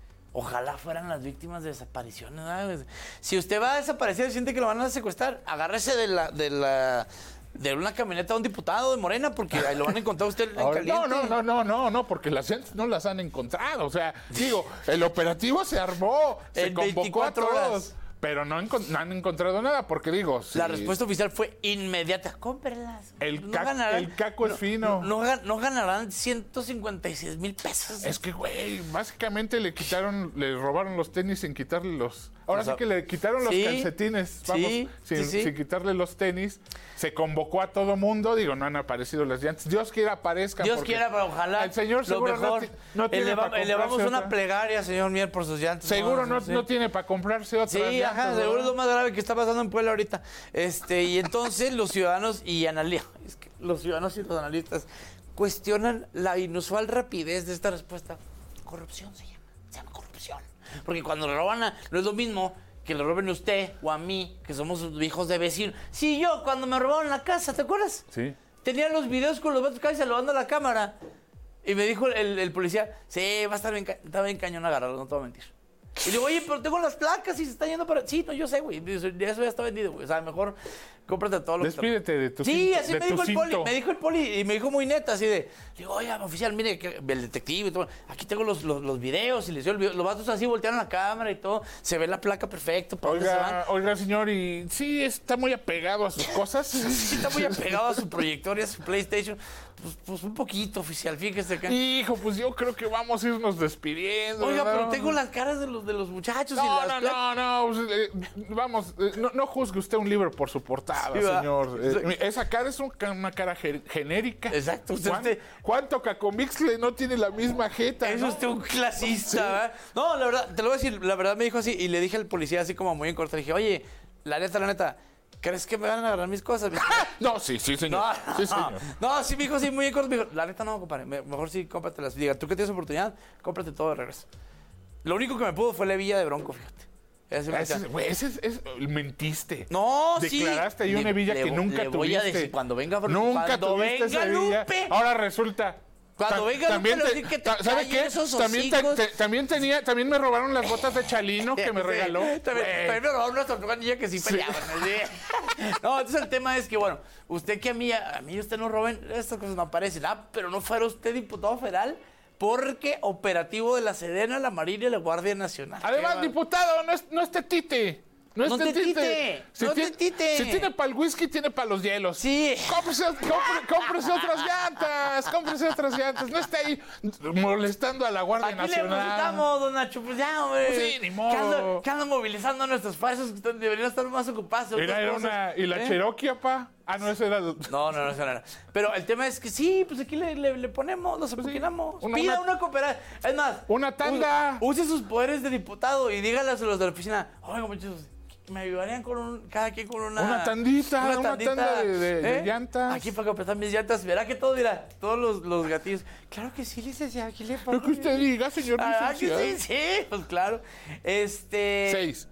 Ojalá fueran las víctimas de desapariciones, ¿no? Si usted va a desaparecer y siente que lo van a secuestrar, agárrese de la, de la, de una camioneta de un diputado de Morena, porque ahí lo van a encontrar usted en Ahora, caliente. no, no, no, no, no, no, porque las gentes no las han encontrado. O sea, digo, el operativo se armó, se En convocó a veinticuatro todos. horas. Pero no, encon- no han encontrado nada, porque digo... La si respuesta oficial fue inmediata. Cómprelas. El, No ca- ganarán- el caco no- es fino. No, no gan- no ganarán ciento cincuenta y seis mil pesos. Es que, güey, básicamente le quitaron, le robaron los tenis sin quitarle los... Ahora O sea, sí que le quitaron los sí, calcetines, vamos, sí, sin, sí, sí. sin quitarle los tenis. Se convocó a todo mundo, digo, no han aparecido las llantas. Dios quiera aparezcan. Dios porque quiera, pero ojalá. El señor lo seguro no mejor. ti- no, tiene Eleva- para elevamos comprarse una otra. plegaria, señor Mier, por sus llantas. Seguro no, sí. no tiene para comprarse otra. Sí, ajá, seguro es lo más grave que está pasando en Puebla ahorita. Este, y entonces los ciudadanos y analistas, es que los ciudadanos y los analistas cuestionan la inusual rapidez de esta respuesta. Corrupción se llama, se llama corrupción. Porque cuando le roban a, no es lo mismo que le roben a usted o a mí, que somos hijos de vecinos. Sí, yo cuando me robaron la casa, ¿te acuerdas? Sí. Tenía los videos con los vatos casi saludando a la cámara. Y me dijo el, el policía, sí, va a estar bien, ca- está bien cañón agarrarlo, no te voy a mentir. Y le digo, oye, pero tengo las placas y se está yendo para... Sí, no, yo sé, güey, eso ya está vendido, güey. O sea, mejor cómprate todo lo Despídete que... de tu Sí, cinto- así de me tu dijo el poli, cinto. me dijo el poli, y me dijo muy neta, así de... Le digo, oye, oficial, mire, que, el detective y todo, aquí tengo los, los, los videos, y les dio el video, los vatos así voltearon la cámara y todo, se ve la placa perfecto, ¿para dónde se van? Oiga, oiga, señor, y sí está muy apegado a sus cosas. Sí, está muy apegado a su proyector y a su PlayStation. Pues, pues un poquito, oficial, fíjese acá. Hijo, pues yo creo que vamos a irnos despidiendo. Oiga, ¿verdad? pero tengo las caras de los, de los muchachos y No, las no, pla- no, no, pues, eh, vamos, eh, no, no juzgue usted un libro por su portada, Sí, ¿verdad? señor. Eh, esa cara es un ca- una cara ge- genérica. Exacto. Usted, ¿Cuán- usted- ¿Cuánto Cacomixle no tiene la misma jeta? es ¿no? usted un clasista, Sí. ¿verdad? No, la verdad, te lo voy a decir, la verdad me dijo así, y le dije al policía así como muy en corto, le dije, oye, la neta, la neta, ¿crees que me van a agarrar mis cosas? Me dijo, No, sí, sí, señor. No, Sí, señor. no, sí me dijo así muy en corto, me dijo, la neta no, compadre, me- mejor sí cómpratelas. Diga, tú que tienes oportunidad, cómprate todo de regreso. Lo único que me pudo fue la hebilla de Bronco, fíjate. Ese me Ese, decía, es- güey, ese es, es- mentiste. no, sí. Declaraste ahí una Le- hebilla le que vo- nunca le voy a tuviste. decir, cuando venga Bronco, Nunca cuando tuviste esa venga hebilla. Lupe. Ahora resulta. Cuando Ta- venga también Lupe, te- le voy a decir que te ta- ¿sabe callen qué? esos También, te- hocicos. te- también tenía, también me robaron las botas de Chalino que me Sí, regaló. También, Güey. también me robaron una tortuga ninja que sí peleaban. ¿sí? No, entonces el tema es que, bueno, usted que a mí, a mí usted no roben, estas cosas no aparecen. Ah, pero no fuera usted diputado federal porque operativo de la Sedena, la Marina y la Guardia Nacional. Además, Qué diputado, no es, no es tetite. No es No tetite. tetite, Si no tiene, tetite. Si tiene para el whisky, tiene para los hielos. Sí. Cómprese, compre- cómprese otras llantas. Cómprese otras llantas. No esté ahí molestando a la Guardia Aquí le Nacional. necesitamos, don Nacho, pues ya, hombre. Pues sí, ni modo. Que andan, que andan movilizando a nuestros fuerzas que están- deberían estar más ocupados. en Era, otras era cosas. una. ¿Y la ¿Eh? Cherokee, apa? Ah, no, ese era. el- No, no, no, eso no era. Pero el tema es que sí, pues aquí le, le, le ponemos, los apoquinamos. Una- Pida una- una cooperación. Es más, Una tanda. u- use sus poderes de diputado y dígale a los de la oficina, oiga, muchachos, me ayudarían con un, cada quien con una... Una tandita, una tanda de- de- de llantas. Aquí para completar mis llantas. Verá que todo, dirá, todos los, los gatillos. Claro que sí, licenciado, aquí le pongo. Lo que usted diga, señor Ah, que licenciado. sí, sí, pues claro. Este... Seis.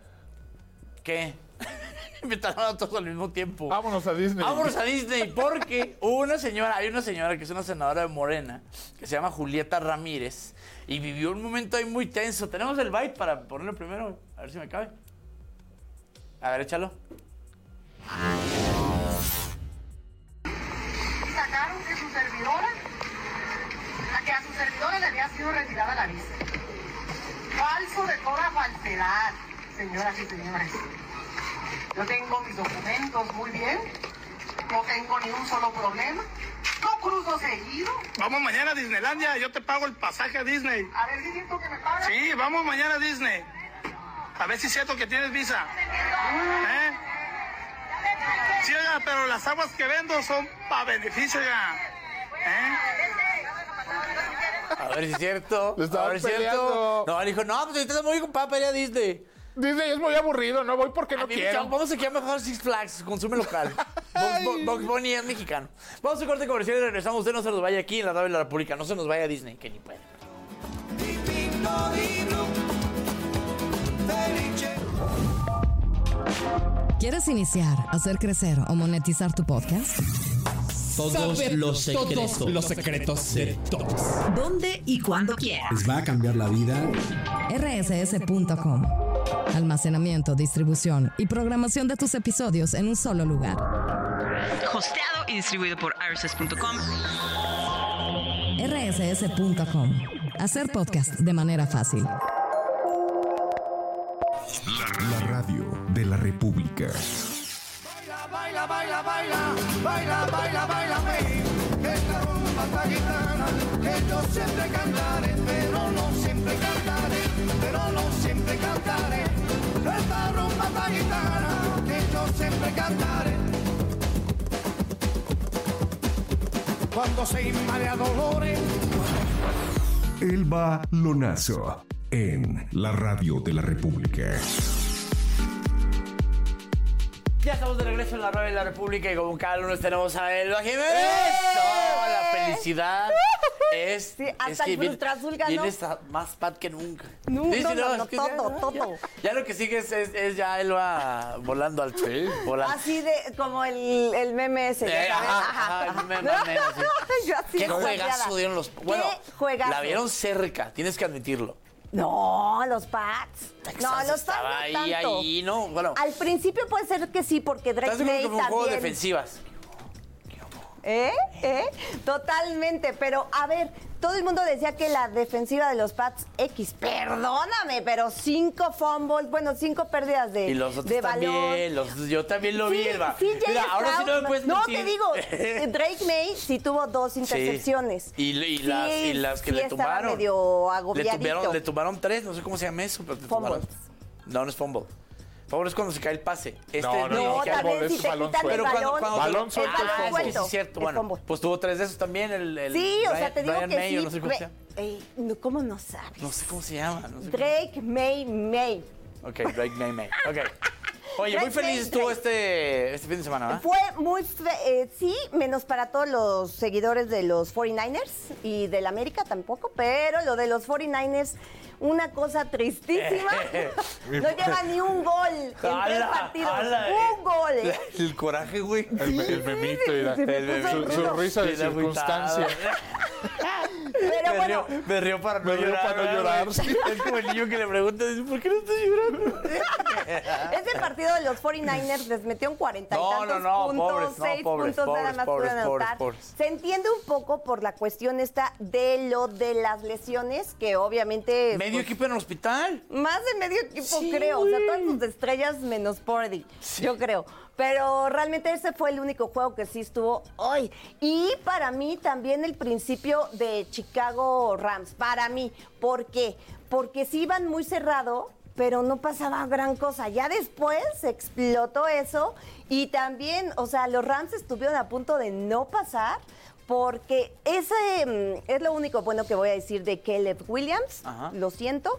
¿Qué? Invitaron a todos al mismo tiempo. Vámonos a Disney. Vámonos a Disney porque una señora, hay una señora que es una senadora de Morena, que se llama Julieta Ramírez, y vivió un momento ahí muy tenso. Tenemos el byte para ponerlo primero, a ver si me cabe. A ver, échalo. Sacaron que su servidora, a que a su servidora le había sido retirada la visa. Falso de toda falsedad, señoras y señores. Yo tengo mis documentos muy bien, no tengo ni un solo problema, no cruzo seguido. Vamos mañana a Disneylandia, yo te pago el pasaje a Disney. A ver si siento que me pagan. Sí, vamos mañana a Disney. A ver si es cierto que tienes visa. ¿Eh? Sí, oiga, pero las aguas que vendo son para beneficio ya. ¿Eh? A ver si es cierto. Le estaban a ver si es cierto. peleando. No, le dijo, no, pues ahorita se muy con papá ir a Disney. Disney es muy aburrido, no voy porque no A mí, quiero. chavo, vamos aquí a mejor Six Flags, consume local. Box, Bo- Box Bunny es mexicano. Vamos a corte comercial y regresamos. Usted no se nos vaya aquí en la radio de la República. No se nos vaya a Disney, que ni puede. ¿Quieres iniciar, hacer crecer o monetizar tu podcast? todos sabe los secretos. todos los secretos de todos. ¿Dónde y cuando quieras? Les va a cambiar la vida. R S S punto com. Almacenamiento, distribución y programación de tus episodios en un solo lugar. Hosteado y distribuido por R S S punto com. R S S punto com. Hacer podcast de manera fácil. La radio de la República. Baila, baila, baila, baila, baila, baila, que es la rumba gitana, que yo siempre cantaré, pero no siempre cantaré, pero no siempre cantaré, esta rumba gitana, que yo siempre cantaré. Cuando se inmala dolores. Elba Lonazo en la radio de la República. Ya estamos de regreso en la radio de la República y como cada lunes tenemos a Elba Jiménez. ¡Eso! La felicidad es... Sí, hasta es que el Frustra Azul ganó. Vienes más pat que nunca. No, Sí, no, sí, no, no, es que todo, ya, todo. Ya, ya lo que sigue es, es, es ya Elba volando al tren. Volando. Así de, como el, el meme ese, ya Eh, sabes. ajá, Ajá. ajá, el meme, meme, así. Yo así ¿Qué contagiada. juegazo dieron los... Bueno, ¿Qué juegazo? la vieron cerca, tienes que admitirlo. No, los Pats. No, los Pats estaba no ahí, tanto. ahí, ¿no? Bueno. Al principio puede ser que sí, porque Drake Estás May como un juego de también. defensivas. ¿Eh? ¿Eh? Totalmente. Pero, a ver, todo el mundo decía que la defensiva de los Pats X, perdóname, pero cinco fumbles, bueno, cinco pérdidas de, Y los otros de balón. también, los, yo también lo vi, Sí, Elba. sí, Jay Mira, ahora sí Stroud, no me puedes No, mentir. te digo, Drake May sí tuvo dos intercepciones. Sí. Y, y Sí, las, y las que sí le estaba tumbaron. medio le agobiadito. tumbaron, le tumbaron tres, no sé cómo se llama eso, pero le tumbaron. Fumbles. No, no es fumble. Fumble es cuando se cae el pase. Este No, no, No, no, también fumble si es te balón quitan el suelto. Pero cuando- balón, cuando- Balón el suelto es balón Ah, fumble. sí, sí, suelto es cierto. es Bueno, fumble. pues tuvo tres de esos también. El, el Sí, o sea, Brian- te digo Brian que May, sí. o no sé cómo Ve- se llama. Ey, no, ¿cómo no sabes? No sé cómo se llama. No sé Drake May May. cómo- Ok, Drake May May. Ok. Oye, muy Drake feliz May, estuvo Drake. este, este fin de semana, ¿verdad? Fue muy, fe- eh, sí, menos para todos los seguidores de los cuarenta y nueve ers y del América tampoco, pero lo de los cuarenta y nueve ers, una cosa tristísima. No lleva ni un gol en tres ¡Hala! partidos. ¡Hala! Un gol, ¿eh? El coraje, güey. El, el memito, mira. Se me puso Su, su rudo. risa de Bien circunstancia. Pero me, bueno, río, me río para no Me río llorar. para no ¿verdad, llorar, güey? sí. Es como el niño que le pregunta, dice, ¿por qué no estás llorando? ese partido de los cuarenta y nueve ers les metió en cuarenta y No, tantos no, no, puntos, pobres, no, seis pobres, puntos nada pobres, más pobres, pudieron pobres, anotar. pobres. Se entiende un poco por la cuestión esta de lo de las lesiones, que obviamente... Medio pues, equipo en el hospital. Más de medio equipo, Sí, creo. O sea, güey. todas sus estrellas menos Purdy, yo creo. Pero realmente ese fue el único juego que sí estuvo hoy. Y para mí también el principio de Chicago Rams. Para mí. ¿Por qué? Porque sí iban muy cerrado, pero no pasaba gran cosa. Ya después explotó eso. Y también, o sea, los Rams estuvieron a punto de no pasar. Porque ese mm, es lo único bueno que voy a decir de Caleb Williams. Ajá. Lo siento.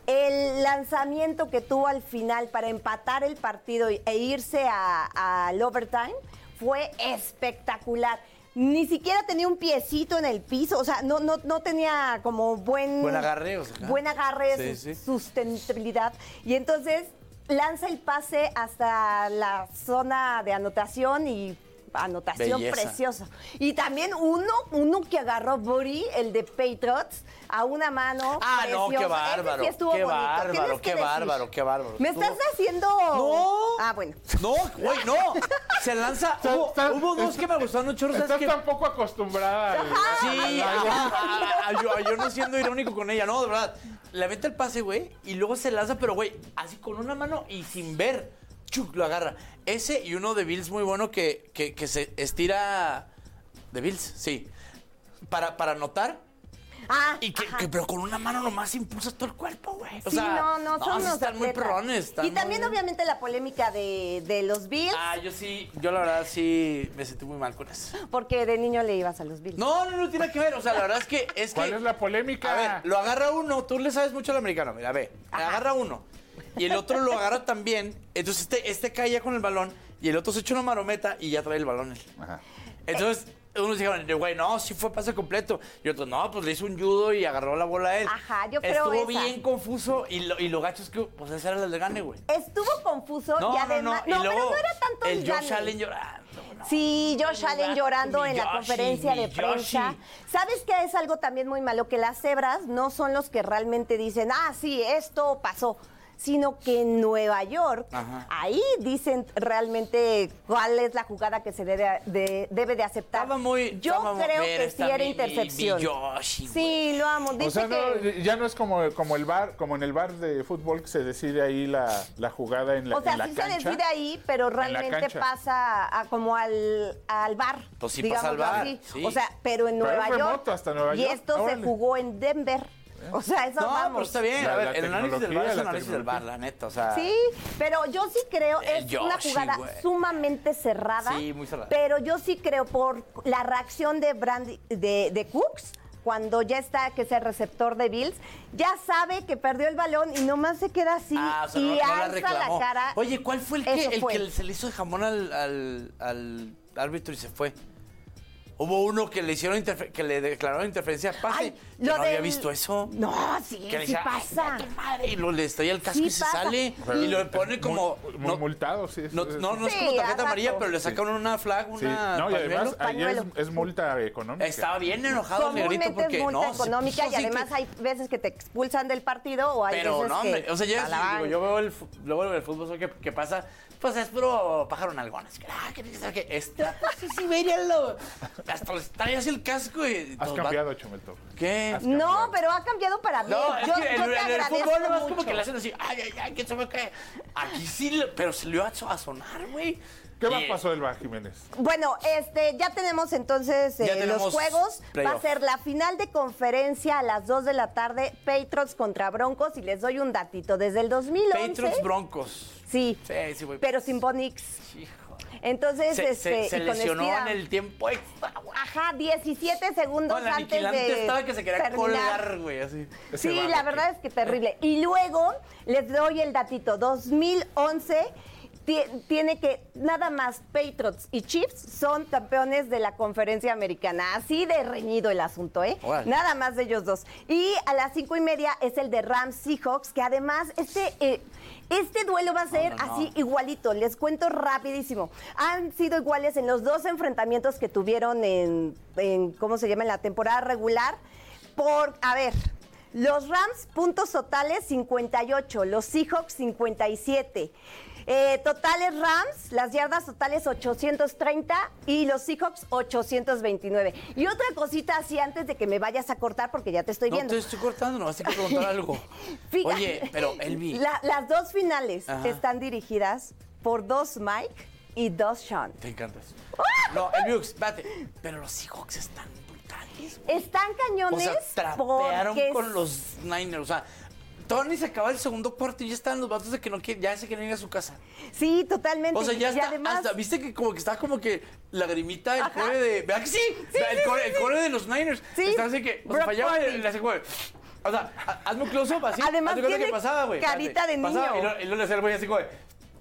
El lanzamiento que tuvo al final para empatar el partido e irse a- al overtime fue espectacular. Ni siquiera tenía un piecito en el piso, o sea, no, no, no tenía como buen... Buen agarre, o sea. Buen agarre, Sí, sus- sí. sustentabilidad. Y entonces lanza el pase hasta la zona de anotación y anotación Belleza. preciosa. Y también uno, uno que agarró Buri, el de Patriots, a una mano. Ah, no, qué preciosa. Ese bárbaro. sí estuvo Qué bonito. bárbaro, Tienes qué que decir. bárbaro, qué bárbaro. ¿Me Estuvo- estás haciendo...? No. Ah, bueno. No, güey, no. Se lanza. Hubo, hubo dos que me gustaron un chorro. ¿Sabes Estás qué? tan poco acostumbrada. al- Sí, al- al- ajá, a- a- yo, yo no siendo irónico con ella, no, de verdad. Le mete el pase, güey, y luego se lanza, pero, güey, así con una mano y sin ver. Chuc, lo agarra. Ese y uno de Bills muy bueno que, que, que se estira. ¿De Bills? Sí. Para, para anotar. Ah, Y que, que- pero con una mano nomás impulsas todo el cuerpo, güey. O Sí, sea, no, no, son sí unos están muy atletas. perrones. están Y también, muy- obviamente, la polémica de, de los Bills, Ah, yo sí, yo la verdad sí me sentí muy mal con eso. porque de niño le ibas a los Bills. No, no, no tiene que ver. O sea, la verdad es que es ¿Cuál que. es la polémica? A ver, lo agarra uno, tú le sabes mucho al americano, mira, ve, agarra uno y el otro lo agarra también, entonces este, este cae ya con el balón y el otro se echa una marometa y ya trae el balón él. Ajá. Entonces, unos dijeron, güey, no, sí fue pase completo. Y otros, no, pues le hizo un judo y agarró la bola a él. Ajá, yo creo Estuvo esa. bien confuso y lo, y lo gacho es que, pues ese era el de gane, güey. Estuvo confuso No, y no, además... no. Y luego pero no era tanto el, el Josh gane. Allen llorando. No, Sí, Josh Allen llorando mi en la Yoshi, conferencia mi de prensa. Yoshi. ¿Sabes qué es algo también muy malo? Que las cebras no son los que realmente dicen, ah, sí, esto pasó. Sino que en Nueva York, Ajá. ahí dicen realmente cuál es la jugada que se debe de, debe de aceptar. Estaba muy, Yo estaba muy- creo ver, que está sí era mi- mi- intercepción. mi Yoshi, Sí, lo amo. Dice O sea, no, que... ya no es como, como el bar, como en el bar de fútbol que se decide ahí la, la jugada en la, O sea, en la sí cancha. se decide ahí, pero En la realmente cancha. pasa a- como al, al bar. Pues sí pasa al digámoslo bar, así. sí. O sea, pero en Pero Nueva es York. remoto hasta Nueva y York. esto se Órale. jugó en Denver. O sea, eso No, vamos. pero está bien. La- a ver, la el análisis del bar es el tecnología, la análisis del bar, tecnología. la neta. O sea, Sí, pero yo sí creo, El es una Yoshi, jugada güey. sumamente cerrada. Sí, muy cerrada. Pero yo sí creo por la reacción de Brandy, de, de Cooks, cuando ya está, que es el receptor de Bills, ya sabe que perdió el balón y nomás se queda así Ah, o sea, y no, no la alza reclamó. la cara. Oye, ¿cuál fue el que, Eso el fue. que se le hizo de jamón al, al, al árbitro y se fue? Hubo uno que le hicieron interfe- que le declararon interferencia pase. Ay, que lo no había del- visto eso. No, sí, Que le sí decía, "Ay, pasa. tu madre", y lo le estalla el casco Sí y se pasa. sale. Pero Y lo pone es como. muy, muy no, multado, sí. es- no, es- no, no es Sí, como a tarjeta rato. amarilla, pero le sacaron una flag, sí. una. No, y además pañuelo. ahí es, Pañuelo. es multa económica. Estaba bien enojado el negrito Comúnmente porque es multa no. se económica puso y así además que- hay veces que te expulsan del partido o hay Pero veces no, que hombre, o sea, ya a la es- digo, banca. yo veo el, fu- luego el fútbol ¿qué, qué pasa? Pues es puro pájaro nalgón. Es que, ah, que, que, que esta, pues sí, míralo. Hasta les trae así el casco y... Has todos cambiado, van- Chumel. ¿Qué? Has No, cambiado. pero ha cambiado para bien. No, es yo, que yo en, te en el agradezco fútbol nomás mucho. como que le hacen así, ay, ay, ay, ¿quién sabe qué? Aquí sí, le- pero se le iba a so- a sonar, güey. ¿Qué más Y- pasó del bar, Jiménez? Bueno, este, ya tenemos entonces eh, Ya tenemos los juegos. Va a playoff. ser la final de conferencia a las dos de la tarde, Patriots contra Broncos. Y les doy un datito. Desde el dos mil once... Patriots Broncos. Sí, Sí, sí, güey. pero sin Bo Nix. Hijo. Entonces, Se, este, se, se y con lesionó Steedham. en el tiempo extra, güey. Ajá, diecisiete segundos No, la antes aniquilante de estaba que se quería terminar. colgar, güey, así. Ese Sí, bar, la ¿qué? verdad es que terrible. Y luego les doy el datito. dos mil once ti- tiene que nada más Patriots y Chiefs son campeones de la conferencia americana. Así de reñido el asunto, ¿eh? Órale. Nada más de ellos dos. Y a las cinco y media es el de Rams Seahawks, que además este... eh, este duelo va a ser no, no. así igualito, les cuento rapidísimo. Han sido iguales en los dos enfrentamientos que tuvieron en, en ¿cómo se llama? En la temporada regular. Por, a ver, los Rams, puntos totales cincuenta y ocho, los Seahawks cincuenta y siete. Eh, totales Rams, las yardas totales ochocientos treinta y los Seahawks ochocientos veintinueve. Y otra cosita así antes de que me vayas a cortar porque ya te estoy No viendo. te estoy cortando, no vas a preguntar algo. Fíjate, Oye, pero Elvi. la- las dos finales Ajá. están dirigidas por dos Mike y dos Sean. Te encantas. No, el Bux, espérate. Pero los Seahawks están brutales, güey. Están O cañones sea, trapearon porque con los Niners. O sea, todavía ni se acaba el segundo cuarto y ya están los vatos de que no quieren, ya se quieren ir a su casa. sí, totalmente. O sea, ya y está, además, hasta, viste que como que está como que lagrimita el Ajá. core de, ¿verdad que sí? Sí, el, sí, core, sí, el sí. core de los Niners. Sí. Está así que, o sea, Brock fallaba y Purdy. le hace como, o sea, ha- hazme un close-up así. Además, hazme cuenta tiene que pasaba, güey. carita espérate, de pasaba, niño. Y luego y luego le hacía el güey así como de,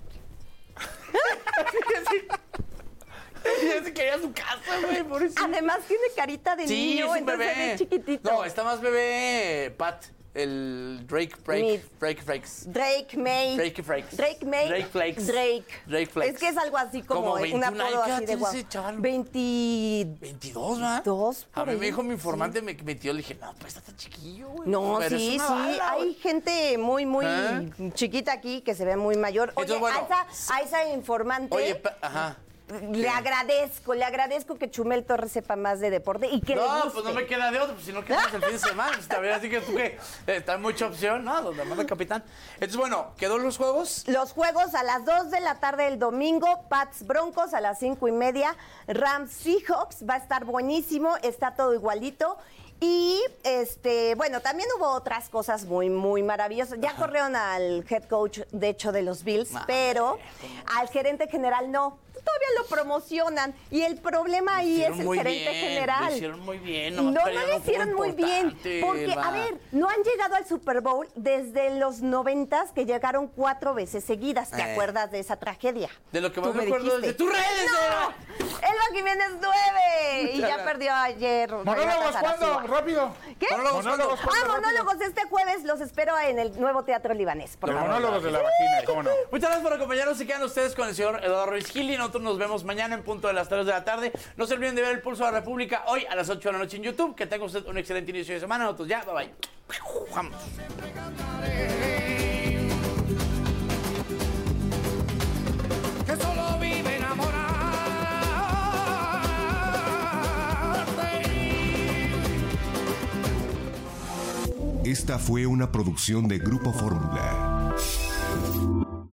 ya se quería a su casa, güey, por eso. además tiene carita de Sí, niño, es un entonces se bebé. ve chiquitito. No, está más bebé Pat, el Drake Break, Mid. Drake Flakes. Drake May. Drake Flakes. Drake May. Drake Flakes. Drake. Drake Flakes. Es que es algo así como, Como un veintiún apodo años, ¿qué así de edad guau. tiene ese chaval? veinte... veintidós, ¿verdad? Dos, A por mí ahí, me dijo mi informante, me metió, le dije, no, pues está tan chiquillo, güey. No, Pero es sí, una sí. bala, Hay güey. gente muy, muy ¿Eh? chiquita aquí que se ve muy mayor. Oye, Entonces, bueno, a, esa, a esa informante Oye, pa- ajá. le agradezco, le agradezco que Chumel Torres sepa más de deporte y que le No, guste. pues no me queda de otro, pues si no quedamos el fin de semana, pues también así que tú que eh, está mucha opción, ¿no? Donde manda el capitán. Entonces, bueno, ¿quedó los juegos? Los juegos a las dos de la tarde del domingo, Pats Broncos a las cinco y media, Rams Seahawks, va a estar buenísimo, está todo igualito. Y, este, bueno, también hubo otras cosas muy, muy maravillosas. Ya corrieron al head coach, de hecho, de los Bills, Ah, pero al gerente general no. Todavía lo promocionan. Y el problema ahí Hicieron es el muy gerente bien, general. lo hicieron muy bien, No, nomás no perdieron lo un juego hicieron muy bien. importante, Porque, va. a ver, no han llegado al Super Bowl desde los noventas, que llegaron cuatro veces seguidas. ¿Te Eh. acuerdas de esa tragedia? De lo que Tú más me acuerdo es de dijiste. tus redes, ¡No! era. Él va Jiménez nueve. Y ya gracias. perdió ayer. ¿Monólogos cuándo? Rápido. ¿Qué? ¿Monólogos cuándo? Ah, monólogos este jueves. Los espero en el nuevo Teatro Libanés. Los monólogos de la vagina, ¿cómo no? Muchas gracias por acompañarnos. Se quedan ustedes con el señor Eduardo Ruiz Gil y nosotros nos vemos mañana en punto de las tres de la tarde. No se olviden de ver El Pulso de la República hoy a las ocho de la noche en YouTube. Que tenga usted un excelente inicio de semana. Nosotros ya, bye bye. Vamos. Que solo vive enamorado. Esta fue una producción de Grupo Fórmula.